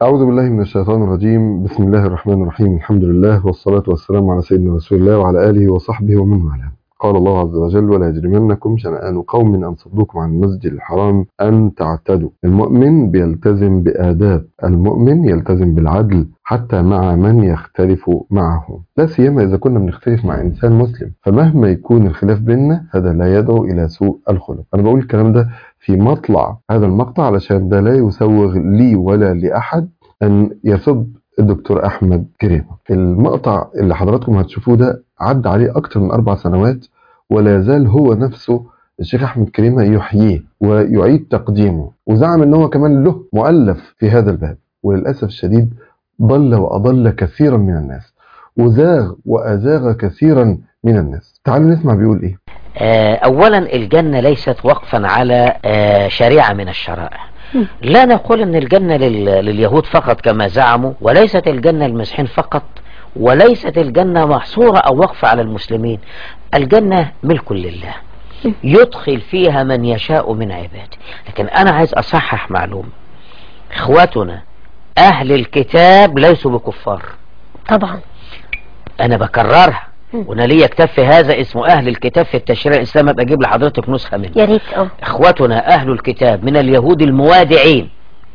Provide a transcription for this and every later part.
أعوذ بالله من الشيطان الرجيم. بسم الله الرحمن الرحيم. الحمد لله والصلاة والسلام على سيدنا رسول الله وعلى آله وصحبه ومن والاه. قال الله عز وجل: ولا يجرمنكم شنآن قوم أن صدوكم عن المسجد الحرام أن تعتدوا. المؤمن بيلتزم بآداب، المؤمن يلتزم بالعدل حتى مع من يختلف معه، لا سيما إذا كنا بنختلف مع إنسان مسلم، فمهما يكون الخلاف بيننا هذا لا يدعو إلى سوء الخلق. أنا بقول الكلام ده في مطلع هذا المقطع علشان ده لا يسوغ لي ولا لأحد أن يسب الدكتور أحمد كريمة. المقطع اللي حضراتكم هتشوفوه ده عدى عليه أكتر من 4 سنوات ولا زال هو نفسه الشيخ أحمد كريمة يحييه ويعيد تقديمه، وزعم أنه كمان له مؤلف في هذا الباب، وللأسف الشديد ضل وأضل كثيرا من الناس وزاغ وأزاغ كثيرا من الناس. تعالوا نسمع بيقول إيه. أولا الجنة ليست وقفا على شريعة من الشرائع. لا نقول أن الجنة لليهود فقط كما زعموا، وليست الجنة للمسيحيين فقط، وليست الجنة محصورة أو وقفة على المسلمين. الجنة ملك لله يدخل فيها من يشاء من عباده. لكن أنا عايز أصحح معلومة: إخواتنا أهل الكتاب ليسوا بكفار طبعا، أنا بكررها، وانا ليا كتاب في هذا اسمه اهل الكتاب في التشريع الاسلامي، ابقى اجيب لحضرتك نسخه منه يا ريت. اخوتنا اهل الكتاب من اليهود الموادعين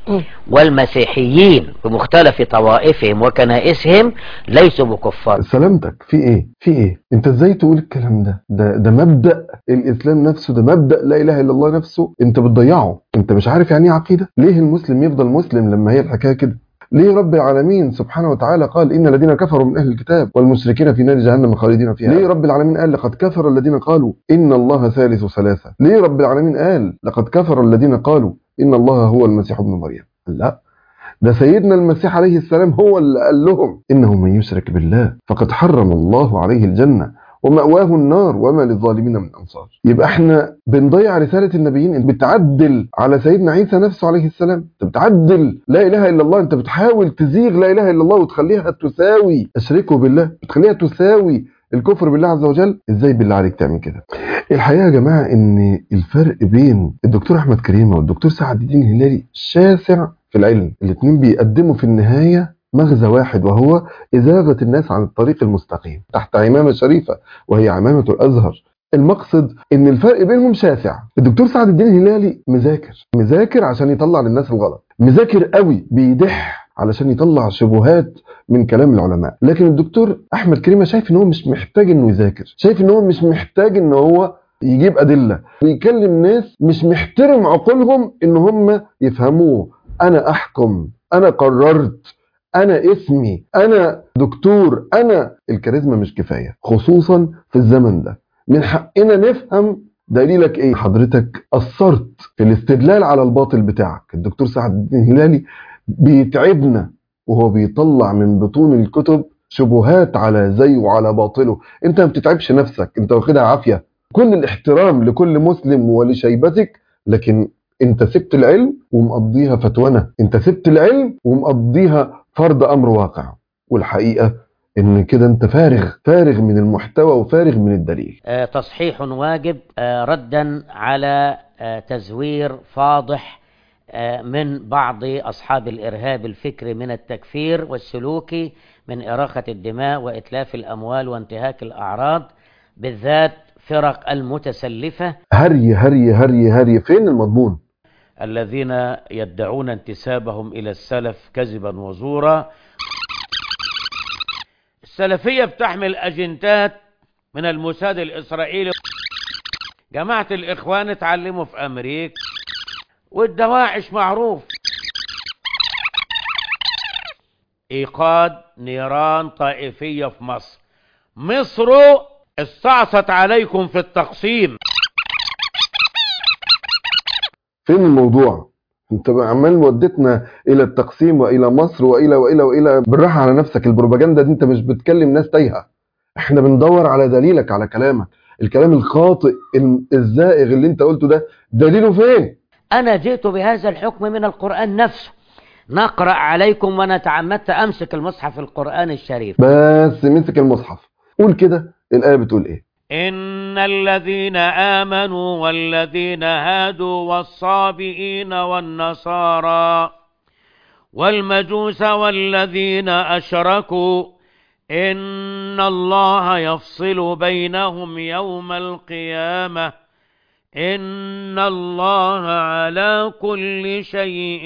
والمسيحيين بمختلف طوائفهم وكنائسهم ليسوا بكفار. سلامتك في ايه؟ في ايه؟ انت ازاي تقول الكلام ده؟ ده مبدأ الاسلام نفسه، ده مبدأ لا اله الا الله نفسه، انت بتضيعه. انت مش عارف يعني ايه عقيده؟ ليه المسلم يفضل مسلم لما هي الحكايه كده؟ ليه رب العالمين سبحانه وتعالى قال إن الذين كفروا من أهل الكتاب والمشركين في نار جهنم خالدين فيها؟ ليه رب العالمين قال لقد كفر الذين قالوا إن الله ثالث ثلاثة؟ ليه رب العالمين قال لقد كفر الذين قالوا إن الله هو المسيح ابن مريم؟ لا، ده سيدنا المسيح عليه السلام هو اللي قال لهم إنه من يشرك بالله فقد حرم الله عليه الجنة ومأواه النار وما للظالمين من أنصار. يبقى احنا بنضيع رسالة النبيين. انت بتعدل على سيدنا عيسى نفسه عليه السلام، انت بتعدل لا إله إلا الله، انت بتحاول تزيغ لا إله إلا الله وتخليها تساوي اشركوا بالله، بتخليها تساوي الكفر بالله عز وجل. ازاي بالله عليك تعمل كده؟ الحقيقة يا جماعة ان الفرق بين الدكتور أحمد كريمة والدكتور سعد الدين الهلالي شاسع في العلم. الاثنين بيقدموا في النهاية مغزى واحد، وهو إزاغة الناس عن الطريق المستقيم تحت عمامة شريفة وهي عمامة الأزهر. المقصد ان الفرق بينهم شاسع. الدكتور سعد الدين الهلالي مذاكر عشان يطلع للناس الغلط، مذاكر قوي، بيدح علشان يطلع شبهات من كلام العلماء. لكن الدكتور احمد كريمة شايف ان هو مش محتاج انه يذاكر، شايف ان هو مش محتاج ان هو يجيب ادله، بيكلم ناس مش محترم عقولهم ان هم يفهموه. انا احكم، انا قررت، انا اسمي، انا دكتور، انا الكاريزما مش كفايه، خصوصا في الزمن ده. من حقنا نفهم دليلك ايه. حضرتك اثرت في الاستدلال على الباطل بتاعك. الدكتور سعد الدين الهلالي بيتعبنا وهو بيطلع من بطون الكتب شبهات على زي وعلى باطله. انت ما بتتعبش نفسك، انت واخدها عافيه. كل الاحترام لكل مسلم ولشيبتك، لكن انت سبت العلم ومقضيها فتوانه، انت سبت العلم ومقضيها فرض امر واقع. والحقيقه ان كده انت فارغ من المحتوى وفارغ من الدليل. تصحيح واجب ردا على تزوير فاضح من بعض أصحاب الإرهاب الفكري من التكفير والسلوكي، من إراقة الدماء وإتلاف الأموال وانتهاك الأعراض، بالذات فرق المتسلفة. هري هري هري هري، فين المضمون؟ الذين يدعون انتسابهم إلى السلف كذبا وزورا. السلفية بتحمل أجندات من الموساد الإسرائيلي. جماعة الإخوان اتعلموا في أمريكا، والدواعش معروف. إيقاد نيران طائفية في مصر. مصر استعصت عليكم في التقسيم. فين الموضوع؟ انت عمال ودتنا الى التقسيم والى مصر والى والى والى. بالراحه على نفسك، البروباجندا دي انت مش بتكلم ناس تايهه، احنا بندور على دليلك على كلامك. الكلام الخاطئ الزائغ اللي انت قلته ده دليله فين؟ انا جئت بهذا الحكم من القرآن نفسه. نقرأ عليكم، وانا تعمدت امسك المصحف القرآن الشريف. بس مسك المصحف، قول كده الآية بتقول ايه؟ إن الذين آمنوا والذين هادوا والصابئين والنصارى والمجوس والذين أشركوا إن الله يفصل بينهم يوم القيامة إن الله على كل شيء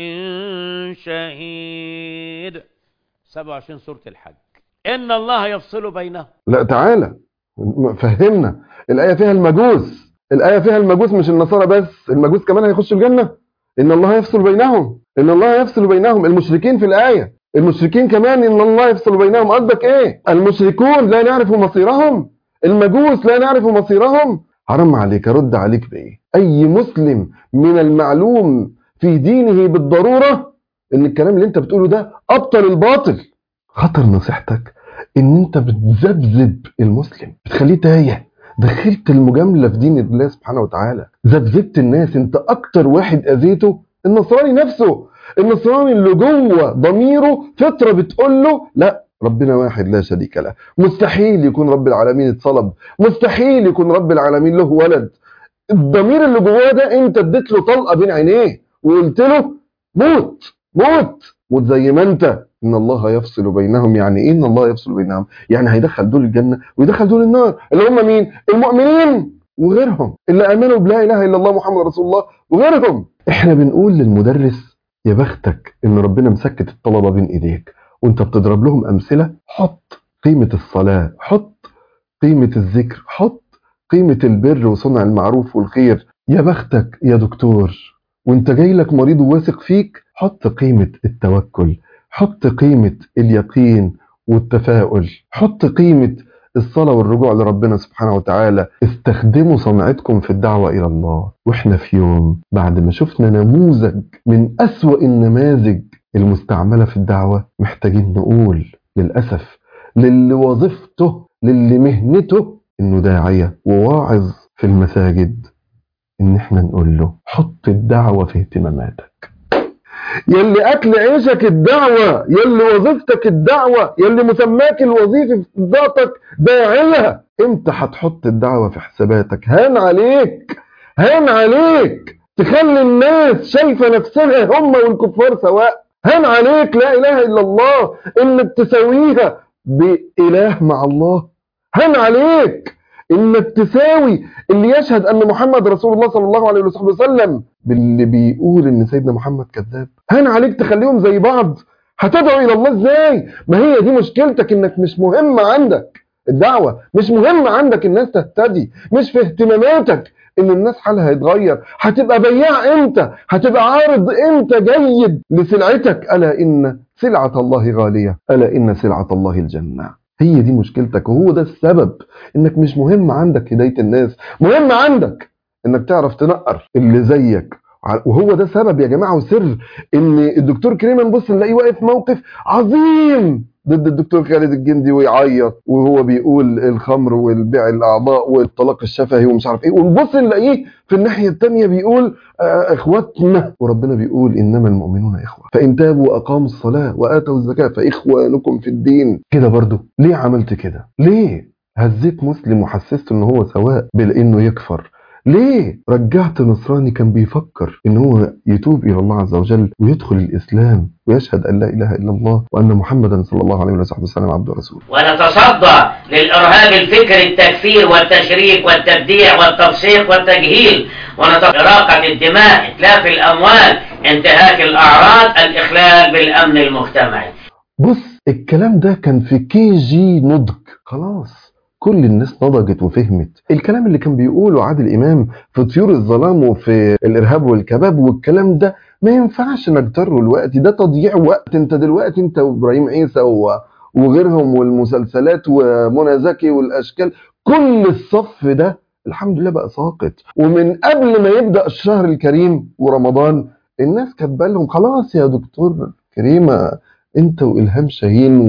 شهيد. 27 سورة الحج. إن الله يفصل بينهم. لا تعالى فهمنا الآية فيها المجوس، الآية فيها المجوس مش النصارى بس، المجوس كمان هيخشوا الجنة. إن الله يفصل بينهم، إن الله يفصل بينهم. المشركين في الآية، المشركين كمان إن الله يفصل بينهم. قصدك إيه؟ المشركون لا نعرف مصيرهم، المجوس لا نعرف مصيرهم. حرام عليك، أرد عليك بإيه؟ أي مسلم من المعلوم في دينه بالضرورة إن الكلام اللي أنت بتقوله ده أبطل الباطل. خطر نصيحتك إن أنت بتذبذب المسلم، بتخليه تايه، دخلت المجاملة في دين الله سبحانه وتعالى، ذبذبت الناس. أنت أكتر واحد أذيته النصراني نفسه، النصراني اللي جوه ضميره فطرة بتقول له لا، ربنا واحد لا شريك له، مستحيل يكون رب العالمين اتصلب، مستحيل يكون رب العالمين له ولد. الضمير اللي جواه ده انت اديت له طلقه بين عينيه وقلت له موت موت موت زي ما انت. ان الله يفصل بينهم، يعني ايه ان الله يفصل بينهم؟ يعني هيدخل دول الجنه ويدخل دول النار، اللي هم مين؟ المؤمنين وغيرهم اللي امنوا بلا اله الا الله محمد رسول الله وغيرهم. احنا بنقول للمدرس يا بختك ان ربنا مسكت الطلبه بين ايديك وانت بتضرب لهم امثله. حط قيمه الصلاه، حط قيمه الذكر، حط قيمه البر وصنع المعروف والخير. يا بختك يا دكتور وانت جاي لك مريض وواثق فيك، حط قيمه التوكل، حط قيمه اليقين والتفاؤل، حط قيمه الصلاة والرجوع لربنا سبحانه وتعالى. استخدموا صنعتكم في الدعوة إلى الله. وإحنا في يوم بعد ما شفنا نموذج من أسوأ النماذج المستعملة في الدعوة، محتاجين نقول للأسف للي وظيفته للي مهنته إنه داعية وواعظ في المساجد، إن إحنا نقول له حط الدعوة في اهتماماتك. يلي أكل عيشك الدعوة، يلي وظيفتك الدعوة، يلي مسماك الوظيفي في ذاتك داعية، انت هتحط الدعوة في حساباتك. هان عليك، هان عليك تخلي الناس شايفة نفسها هم والكفار سواء. هان عليك لا إله إلا الله إنك تساويها بإله مع الله. هان عليك إنك تساوي اللي يشهد أن محمد رسول الله صلى الله عليه وسلم باللي بيقول إن سيدنا محمد كذاب. هان عليك تخليهم زي بعض. هتدعو إلى الله إزاي؟ ما هي دي مشكلتك، إنك مش مهم عندك الدعوة، مش مهم عندك الناس تهتدي، مش في اهتماماتك إن الناس حالها يتغير. هتبقى بياع إمتى؟ هتبقى عارض إمتى جيد لسلعتك؟ ألا إن سلعة الله غالية، ألا إن سلعة الله الجنة. هي دي مشكلتك، وهو ده السبب انك مش مهم عندك هداية الناس، مهم عندك انك تعرف تنقر اللي زيك. وهو ده سبب يا جماعة وسر ان الدكتور كريم نبص نلاقيه واقف موقف عظيم ضد الدكتور خالد الجندي ويعيط وهو بيقول الخمر والبيع الاعضاء والطلاق الشفهي ومش عارف ايه، ونبص نلاقيه في الناحية التانية بيقول اخواتنا، وربنا بيقول انما المؤمنون اخوة فان تابوا واقاموا الصلاة واتوا الزكاة فاخوانكم في الدين. كده برضو ليه عملت كده؟ ليه هزيت مسلم وحسست ان هو سواء بانه يكفر؟ ليه رجعت نصراني كان بيفكر ان هو يتوب الى الله عز وجل ويدخل الاسلام ويشهد ان لا اله الا الله وان محمدا صلى الله عليه وسلم عبده ورسوله؟ ونتصدى للارهاب الفكري، التكفير والتشريك والتبديع والتفسيق والتجهيل، ونتراقة الدماء، اتلاف الاموال، انتهاك الاعراض، الاخلال بالامن المجتمعي. بص الكلام ده كان في KG نضج، خلاص كل الناس نضجت وفهمت. الكلام اللي كان بيقوله عادل إمام في طيور الظلام وفي الإرهاب والكباب والكلام ده ما ينفعش نجتره الوقت، ده تضييع وقت. انت دلوقتي انت وإبراهيم عيسى وغيرهم والمسلسلات ومنى زكي والأشكال، كل الصف ده الحمد لله بقى ساقط. ومن قبل ما يبدأ الشهر الكريم ورمضان الناس كانت بالهم خلاص يا دكتور كريمة انت وإلهام شاهين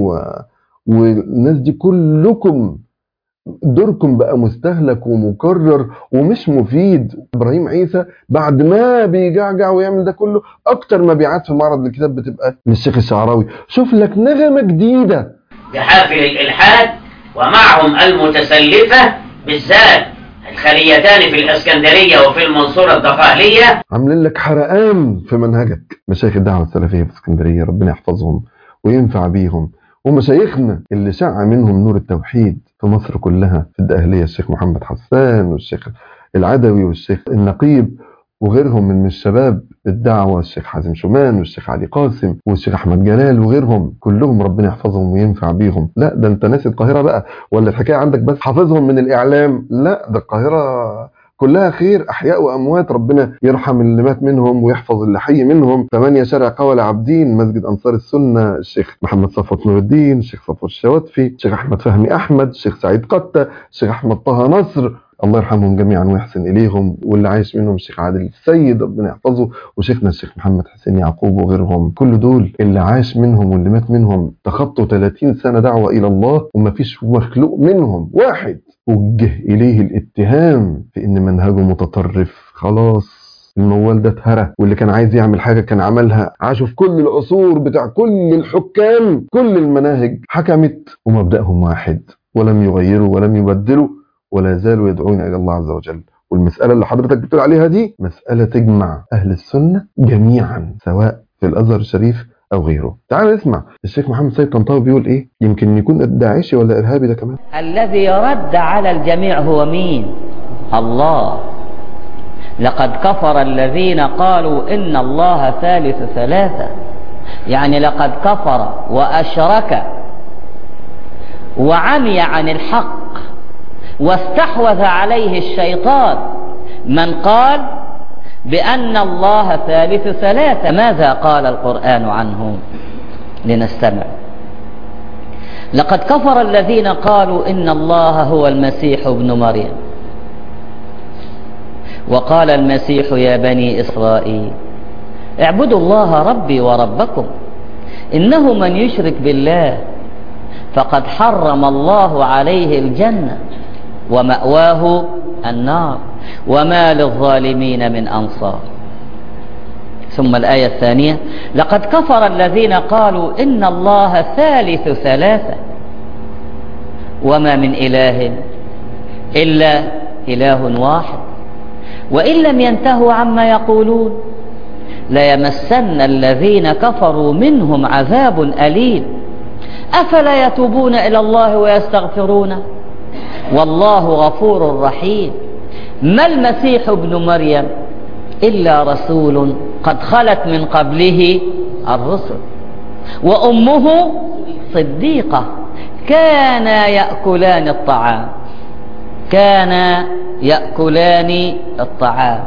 والناس دي كلكم دوركم بقى مستهلك ومكرر ومش مفيد. ابراهيم عيسى بعد ما بيجعجع ويعمل ده كله اكتر مبيعات في معرض الكتاب بتبقى للشيخ الشعراوي. شوف لك نغمة جديدة بحافل الالحاد ومعهم المتسلفة بالذات الخليتان في الاسكندرية وفي المنصورة الضفاهلية عاملين لك حرقان في منهجك. مشايخ الدعوة السلفية في اسكندرية ربنا يحفظهم وينفع بيهم، ومشايخنا اللي شع منهم نور التوحيد في مصر كلها، في الدقهلية الشيخ محمد حسان والشيخ العدوي والشيخ النقيب وغيرهم من الشباب الدعوة، الشيخ حازم شومان والشيخ علي قاسم والشيخ أحمد جلال وغيرهم كلهم ربنا يحفظهم وينفع بيهم. لا ده انت ناسي القاهرة بقى، ولا الحكاية عندك بس حافظهم من الإعلام؟ لا ده القاهرة كلها خير، أحياء وأموات، ربنا يرحم اللي مات منهم ويحفظ اللي حي منهم. 8 شارع قول عابدين، مسجد أنصار السنة، الشيخ محمد صفوت نور الدين، الشيخ صفوت الشواتفي، الشيخ أحمد فهمي أحمد، الشيخ سعيد قتة، الشيخ أحمد طه نصر، الله يرحمهم جميعا ويحسن إليهم. واللي عايش منهم الشيخ عادل السيد ربنا يحفظه، وشيخنا الشيخ محمد حسين يعقوب وغيرهم. كل دول اللي عاش منهم واللي مات منهم تخطوا 30 سنة دعوة إلى الله، وما فيش مخلوق منهم واحد وجه إليه الاتهام في إن منهجه متطرف. خلاص الموال ده اتهرى، واللي كان عايز يعمل حاجة كان عملها. عاشوا في كل العصور بتاع كل الحكام، كل المناهج حكمت ومبدأهم واحد، ولم يغيروا ولم يبدلوا، ولا زالوا يدعون إلى الله عز وجل. والمسألة اللي حضرتك بتقول عليها دي مسألة تجمع أهل السنة جميعا، سواء في الأزهر الشريف أو غيره. تعال نسمع الشيخ محمد سيد طنطاوي بيقول إيه، يمكن يكون داعشي ولا إرهابي ده كمان. الذي يرد على الجميع هو مين؟ الله. لقد كفر الذين قالوا إن الله ثالث ثلاثة، يعني لقد كفر وأشرك وعمي عن الحق واستحوذ عليه الشيطان من قال بأن الله ثالث ثلاثة. ماذا قال القرآن عنه؟ لنستمع. لقد كفر الذين قالوا إن الله هو المسيح ابن مريم، وقال المسيح يا بني إسرائيل اعبدوا الله ربي وربكم إنه من يشرك بالله فقد حرم الله عليه الجنة ومأواه النار وما للظالمين من أنصار. ثم الآية الثانية لقد كفر الذين قالوا إن الله ثالث ثلاثة وما من إله إلا إله واحد وإن لم ينتهوا عما يقولون ليمسن الذين كفروا منهم عذاب أليم أفلا يتوبون إلى الله ويستغفرونه والله غفور رحيم. ما المسيح ابن مريم إلا رسول قد خلت من قبله الرسل وأمه صديقة كانا يأكلان الطعام. كانا يأكلان الطعام.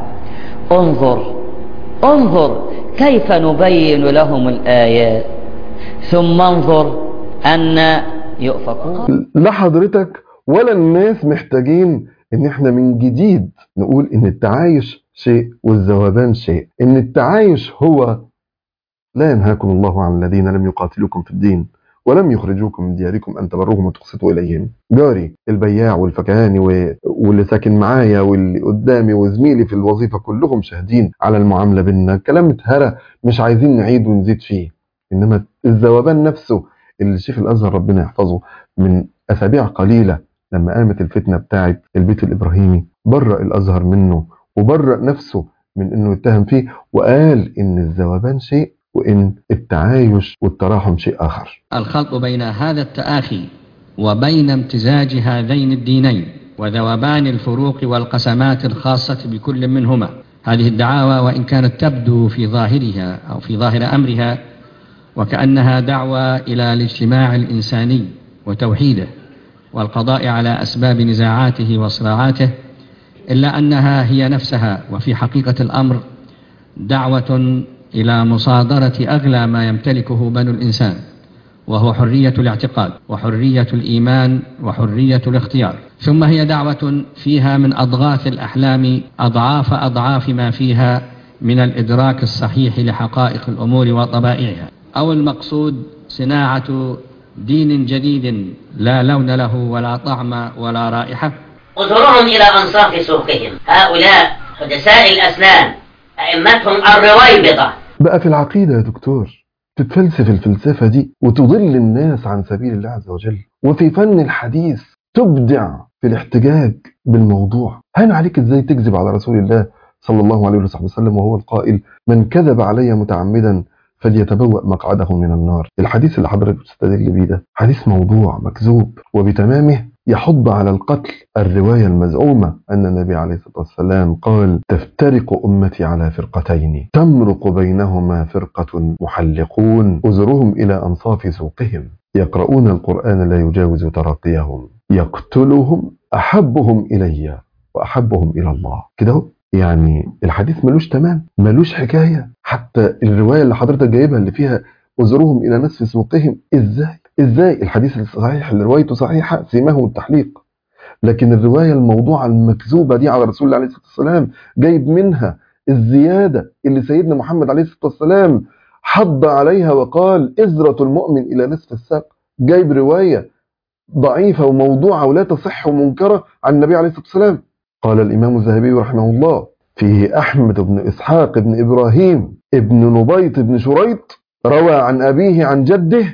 انظر كيف نبين لهم الآيات ثم انظر أن يؤفكون. لا حضرتك ولا الناس محتاجين ان احنا من جديد نقول ان التعايش شيء والذوبان شيء. ان التعايش هو لا ينهاكم الله عن الذين لم يقاتلوكم في الدين ولم يخرجوكم من دياركم ان تبروهم وتقسطوا اليهم. جاري البياع والفكهاني واللي ساكن معايا واللي قدامي وزميلي في الوظيفة كلهم شاهدين على المعاملة بينا. كلام اتهرى مش عايزين نعيد ونزيد فيه. انما الذوبان نفسه اللي شيخ الازهر ربنا يحفظه من اسابيع قليلة لما قامت الفتنة بتاعت البيت الإبراهيمي برأ الأزهر منه وبرأ نفسه من أنه يتهم فيه، وقال إن الذوبان شيء وإن التعايش والتراحم شيء آخر. الخلط بين هذا التآخي وبين امتزاج هذين الدينين وذوبان الفروق والقسمات الخاصة بكل منهما. هذه الدعاوى وإن كانت تبدو في ظاهرها أو في ظاهر أمرها وكأنها دعوة إلى الاجتماع الإنساني وتوحيده والقضاء على أسباب نزاعاته وصراعاته، إلا أنها هي نفسها وفي حقيقة الأمر دعوة إلى مصادرة أغلى ما يمتلكه بنو الإنسان، وهو حرية الاعتقاد وحرية الإيمان وحرية الاختيار. ثم هي دعوة فيها من أضغاث الأحلام أضعاف ما فيها من الإدراك الصحيح لحقائق الأمور وطبائعها، أو المقصود صناعة دين جديد لا لون له ولا طعم ولا رائحة. انظرهم إلى أنصاف سوقهم، هؤلاء حدثاء الأسنان أئمتهم الرويبضة. بقى في العقيدة يا دكتور تتفلسف الفلسفة دي وتضل الناس عن سبيل الله عز وجل، وفي فن الحديث تبدع في الاحتجاج بالموضوع. هان عليك ازاي تكذب على رسول الله صلى الله عليه وسلم وهو القائل: من كذب علي متعمدا فليتبوأ مقعده من النار. الحديث اللي حضرتك بتستدل بيه ده حديث موضوع مكذوب، وبتمامه يحض على القتل. الرواية المزعومة أن النبي عليه الصلاة والسلام قال: تفترق أمتي على فرقتين تمرق بينهما فرقة محلقون أزرهم إلى أنصاف سوقهم يقرؤون القرآن لا يجاوز تراقيهم يقتلهم أحبهم إلي وأحبهم إلى الله. كده يعني الحديث ملوش تمام، ملوش حكاية. حتى الرواية اللي حضرتك جايبها اللي فيها أزرهم إلى نصف سوقهم، إزاي الحديث الصحيح اللي روايته صحيحة سيماهم التحليق، لكن الرواية الموضوعة المكذوبة دي على رسول الله عليه الصلاة والسلام جايب منها الزيادة اللي سيدنا محمد عليه الصلاة والسلام حض عليها وقال: إزرة المؤمن إلى نصف الساق. جايب رواية ضعيفة وموضوعة ولا تصح ومنكرة عن النبي عليه الصلاة والسلام. قال الإمام الذهبي رحمه الله: فيه أحمد بن إسحاق بن إبراهيم ابن نبيط بن شريط روى عن أبيه عن جده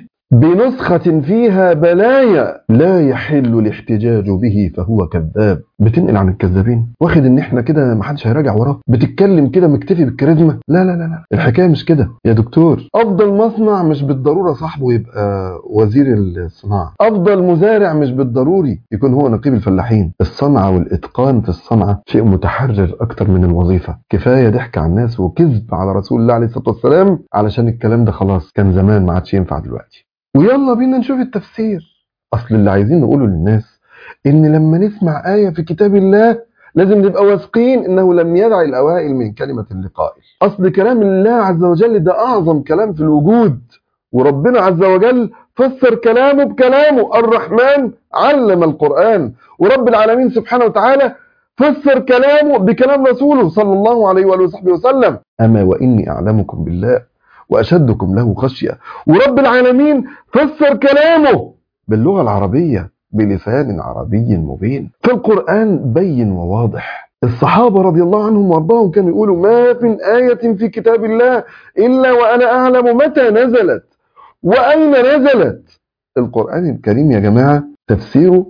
بنسخة فيها بلايا لا يحل الاحتجاج به فهو كذاب. بتنقل عن الكذابين، واخد ان احنا كده محدش هيراجع وراه، بتتكلم كده مكتفي بالكاريزما. لا لا لا لا، الحكايه مش كده يا دكتور. افضل مصنع مش بالضروره صاحبه يبقى وزير الصناعه، افضل مزارع مش بالضروري يكون هو نقيب الفلاحين. الصنعه والاتقان في الصنعه شيء متحرر اكتر من الوظيفه. كفايه ضحك على الناس وكذب على رسول الله عليه الصلاه والسلام، علشان الكلام ده خلاص كان زمان ما عادش ينفع دلوقتي. ويلا بينا نشوف التفسير. اصل اللي عايزين نقوله للناس ان لما نسمع آية في كتاب الله لازم نبقى واثقين انه لم يدع الاوائل من كلمة لقائل. اصل كلام الله عز وجل ده اعظم كلام في الوجود، وربنا عز وجل فسر كلامه بكلامه. الرحمن علم القرآن، ورب العالمين سبحانه وتعالى فسر كلامه بكلام رسوله صلى الله عليه وآله وصحبه وسلم. اما واني اعلمكم بالله وأشدكم له خشية. ورب العالمين فسر كلامه باللغة العربية بلسان عربي مبين. فالقرآن بين وواضح. الصحابة رضي الله عنهم وارضاهم كانوا يقولوا: ما في آية في كتاب الله إلا وأنا أعلم متى نزلت وأين نزلت. القرآن الكريم يا جماعة تفسيره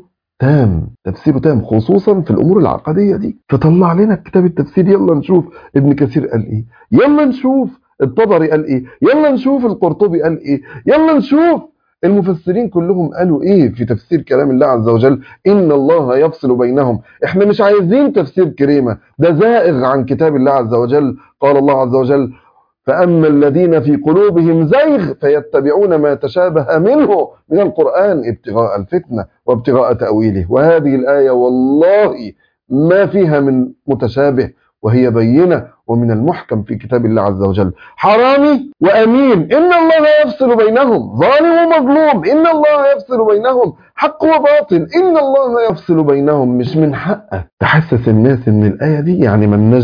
تام، خصوصا في الأمور العقدية دي. فطلع لنا كتاب التفسير، يلا نشوف ابن كثير قال إيه، يلا نشوف الطبري قال إيه، يلا نشوف القرطبي قال إيه، يلا نشوف المفسرين كلهم قالوا إيه في تفسير كلام الله عز وجل. إن الله يفصل بينهم. إحنا مش عايزين تفسير كريمة، ده زائغ عن كتاب الله عز وجل. قال الله عز وجل: فأما الذين في قلوبهم زيغ فيتبعون ما تشابه منه من القرآن ابتغاء الفتنة وابتغاء تأويله. وهذه الآية والله ما فيها من متشابه، وهي بينة ومن المحكم في كتاب الله عز وجل. حرامي وأمين إن الله يفصل بينهم، ظالم ومظلوم إن الله يفصل بينهم، حق وباطل إن الله يفصل بينهم. مش من حقك تحسس الناس إن الآية دي يعني ملناش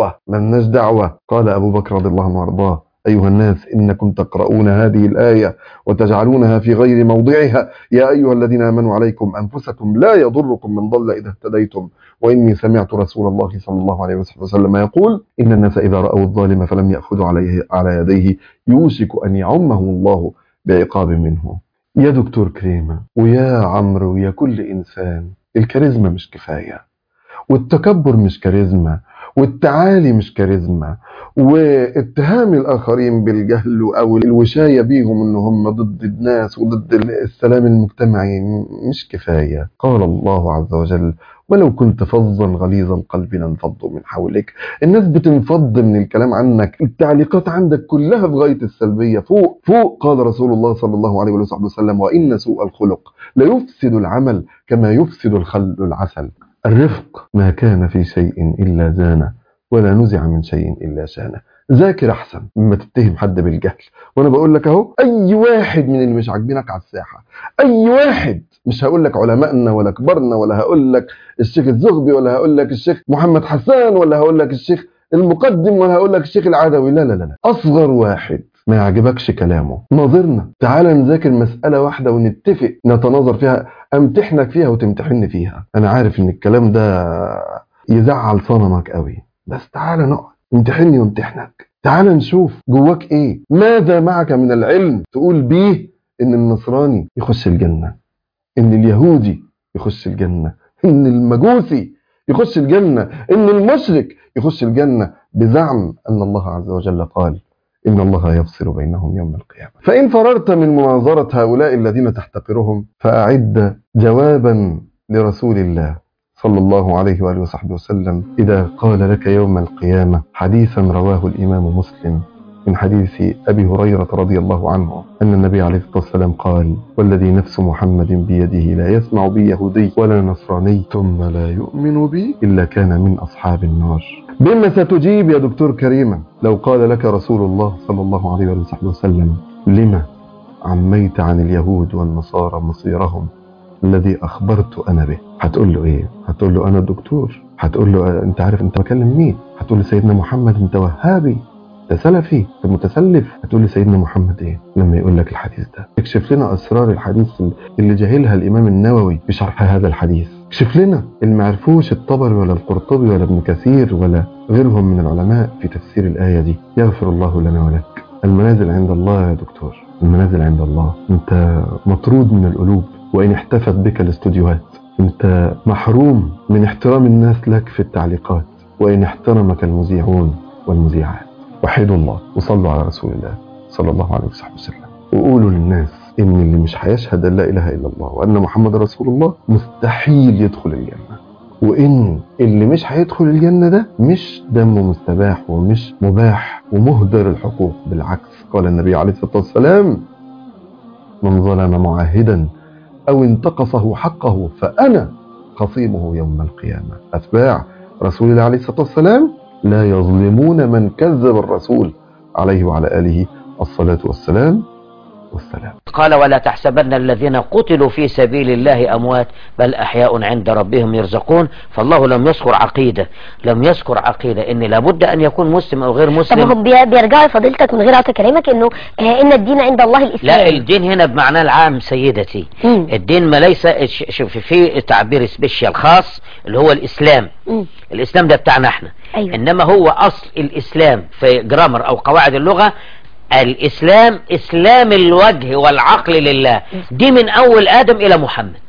دعوة. قال أبو بكر رضي الله عنه وارضاه: أيها الناس إنكم تقرؤون هذه الآية وتجعلونها في غير موضعها. يا أيها الذين آمنوا عليكم أنفسكم لا يضركم من ضل إذا اهتديتم. وإني سمعت رسول الله صلى الله عليه وسلم يقول: إن الناس إذا رأوا الظالم فلم يأخذوا على يديه يوشك أن يعمه الله بعقاب منه. يا دكتور كريمة ويا عمرو ويا كل إنسان، الكاريزما مش كفاية، والتكبر مش كاريزما، والتعالي مش كاريزما، واتهام الآخرين بالجهل أو الوشاية بيهم إن هم ضد الناس وضد السلام المجتمعي مش كفاية. قال الله عز وجل: ولو كنت فظا غليظ القلب لانفضوا من حولك. الناس بتنفض من الكلام عنك، التعليقات عندك كلها في غاية السلبية. فوق قال رسول الله صلى الله عليه وسلم: وإن سوء الخلق ليفسد العمل كما يفسد الخل العسل. الرفق ما كان في شيء إلا زانه ولا نزع من شيء إلا شانه. ذاكر أحسن مما تتهم حد بالجهل. وأنا بقول لك أهو، أي واحد من اللي مش عاجبينك على الساحة، أي واحد، مش هقول لك علمائنا ولا كبرنا ولا هقول لك الشيخ الزغبي ولا هقول لك الشيخ محمد حسان ولا هقول لك الشيخ المقدم ولا هقول لك الشيخ العدوي، لا لا لا، أصغر واحد ما يعجبكش كلامه ناظرنا، تعال نذاكر مسألة واحدة ونتفق نتناظر فيها، امتحنك فيها وتمتحني فيها. أنا عارف إن الكلام ده يزعل صنمك قوي، بس تعال نقعد امتحني وامتحنك. تعال نشوف جواك ايه، ماذا معك من العلم تقول بيه ان النصراني يخش الجنة، ان اليهودي يخش الجنة، ان المجوسي يخش الجنة، ان المشرك يخش الجنة، بزعم ان الله عز وجل قال إن الله يفصل بينهم يوم القيامة. فإن فررت من مناظرة هؤلاء الذين تحتقرهم فأعد جوابا لرسول الله صلى الله عليه وآله وصحبه وسلم إذا قال لك يوم القيامة حديثا رواه الإمام مسلم من حديث أبي هريرة رضي الله عنه أن النبي عليه الصلاة والسلام قال: والذي نفس محمد بيده لا يسمع بي يهودي ولا نصراني ثم لا يؤمن بي إلا كان من أصحاب النار. بما ستجيب يا دكتور كريما لو قال لك رسول الله صلى الله عليه وآله وسلم: لما عميت عن اليهود والنصارى مصيرهم الذي أخبرت أنا به؟ هتقول له إيه؟ هتقول له أنا الدكتور. هتقول له أنت عارف أنت بكلم مين؟ هتقول له سيدنا محمد أنت وهابي، ده سلفي، ده متسلف. هتقول لي سيدنا محمد ايه لما يقول لك الحديث ده؟ اكشف لنا اسرار الحديث اللي جاهلها الامام النووي بشرح هذا الحديث. اكشف لنا اللي ما عرفوش الطبري ولا القرطبي ولا ابن كثير ولا غيرهم من العلماء في تفسير الآية دي. يغفر الله لنا ولك. المنازل عند الله يا دكتور، المنازل عند الله. انت مطرود من القلوب وان احتفت بك الاستوديوهات. انت محروم من احترام الناس لك في التعليقات وان احترمك المذيعون والمذيعات. وحيدوا الله وصلوا على رسول الله صلى الله عليه وسلم، وقولوا للناس ان اللي مش هيشهد ان لا اله الا الله وان محمد رسول الله مستحيل يدخل الجنة، وان اللي مش هيدخل الجنة ده مش دمه مستباح ومش مباح ومهدر الحقوق. بالعكس قال النبي عليه الصلاة والسلام: من ظلم معاهدا او انتقصه حقه فانا خصيمه يوم القيامة. اتباع رسول الله عليه الصلاة والسلام لا يظلمون من كذب الرسول عليه وعلى آله الصلاة والسلام. قال: ولا تحسبن الذين قتلوا في سبيل الله أموات بل أحياء عند ربهم يرزقون. فالله لم يذكر عقيدة، لم يذكر عقيدة إن لابد أن يكون مسلم أو غير مسلم. طب هم بيرجعوا فضيلتك من غير قطع كلامك إنه إن الدين عند الله الإسلام. لا، الدين هنا بمعنى العام سيدتي. الدين ما ليس في تعبير سبيشال خاص اللي هو الإسلام. الإسلام ده بتاعنا احنا. أيوة. إنما هو أصل الإسلام في جرامر أو قواعد اللغة الإسلام إسلام الوجه والعقل لله. دي من أول آدم إلى محمد.